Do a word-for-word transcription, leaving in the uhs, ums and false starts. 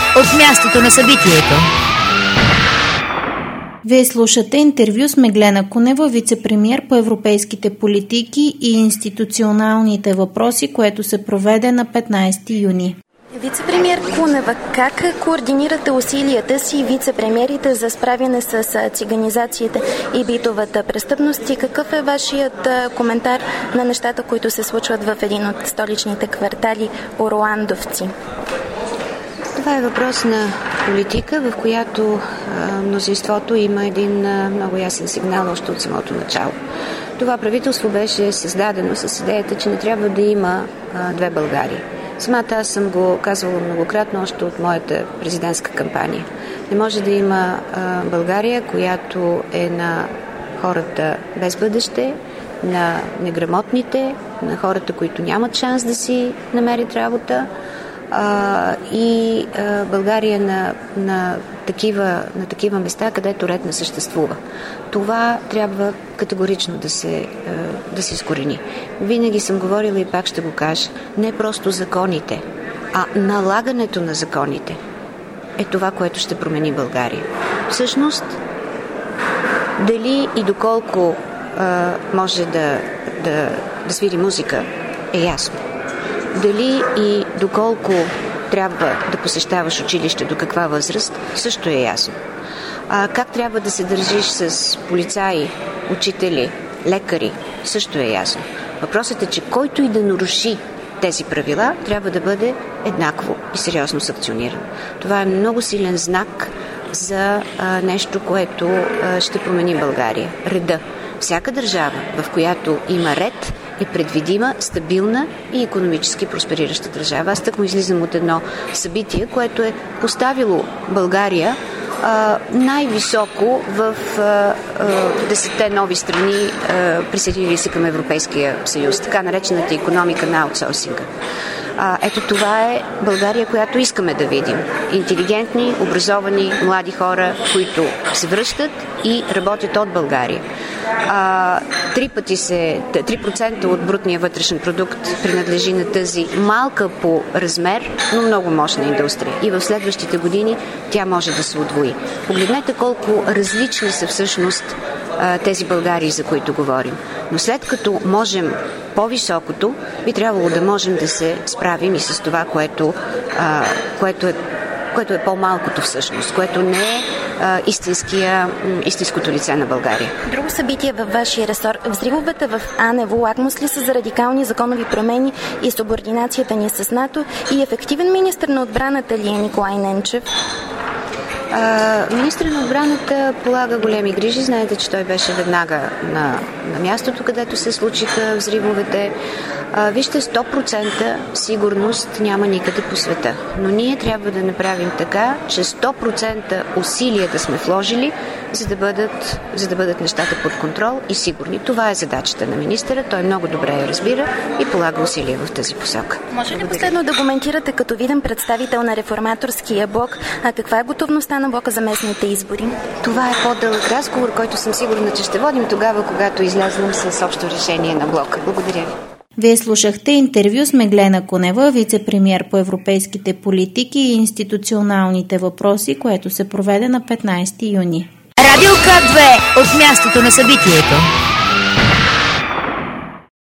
от мястото на събитието. Вие слушате интервю с Меглена Кунева, вице-премиер по европейските политики и институционалните въпроси, което се проведе на петнайсети юни. Вице-премиер Кунева, как координирате усилията си вице-премиерите за справяне с циганизацията и битовата престъпност и какъв е вашият коментар на нещата, които се случват в един от столичните квартали Орландовци? Това е въпрос на политика, в която а, мнозинството има един а, много ясен сигнал още от самото начало. Това правителство беше създадено с идеята, че не трябва да има а, две Българии. Самата аз съм го казвала многократно още от моята президентска кампания. Не може да има а, България, която е на хората без бъдеще, на неграмотните, на хората, които нямат шанс да си намерят работа, а, и а, България на, на, такива, на такива места, където ред не съществува. Това трябва категорично да се, а, да се изкорени. Винаги съм говорила и пак ще го кажа. Не просто законите, а налагането на законите е това, което ще промени България. Всъщност, дали и доколко а, може да, да, да свири музика, е ясно. Дали и доколко трябва да посещаваш училище, до каква възраст, също е ясно. А как трябва да се държиш с полицаи, учители, лекари, също е ясно. Въпросът е, че който и да наруши тези правила, трябва да бъде еднакво и сериозно санкциониран. Това е много силен знак за а, нещо, което а, ще промени България. Реда. Всяка държава, в която има ред, е предвидима, стабилна и икономически просперираща държава. Аз тъкмо излизам от едно събитие, което е поставило България а, най-високо в десетте нови страни, а, присъединили се към Европейския съюз, така наречената икономика на аутсорсинга. А, ето това е България, която искаме да видим. Интелигентни, образовани, млади хора, които се връщат и работят от България. А, три пъти се, три процента от брутния вътрешен продукт принадлежи на тази малка по размер, но много мощна индустрия. И в следващите години тя може да се удвои. Погледнете колко различни са всъщност а, тези Българии, за които говорим. Но след като можем по-високото, би трябвало да можем да се справим и с това, което, а, което е което е по-малкото всъщност, което не е а, истинския, истинското лице на България. Друго събитие във вашия ресор. Взривовете в Анево лакмус ли са за радикални законови промени и субординацията ни с НАТО и ефективен министър на отбраната ли е Николай Ненчев? Uh, Министър на отбраната полага големи грижи. Знаете, че той беше веднага на, на мястото, където се случиха взривовете. Uh, вижте, сто процента сигурност няма никъде по света. Но ние трябва да направим така, че сто процента усилия да сме вложили, за да бъдат, за да бъдат нещата под контрол и сигурни. Това е задачата на министъра. Той много добре я разбира и полага усилия в тази посока. Може ли последно да коментирате като виден представител на реформаторския блок, а каква е готовността на блока за местните избори? Това е по-дълъг разговор, който съм сигурна, че ще водим тогава, когато излезнем с общо решение на блока. Благодаря ви. Вие слушахте интервю с Меглена Кунева, вице-премиер по европейските политики и институционалните въпроси, което се проведе на петнайсети юни. Радио К две от мястото на събитието.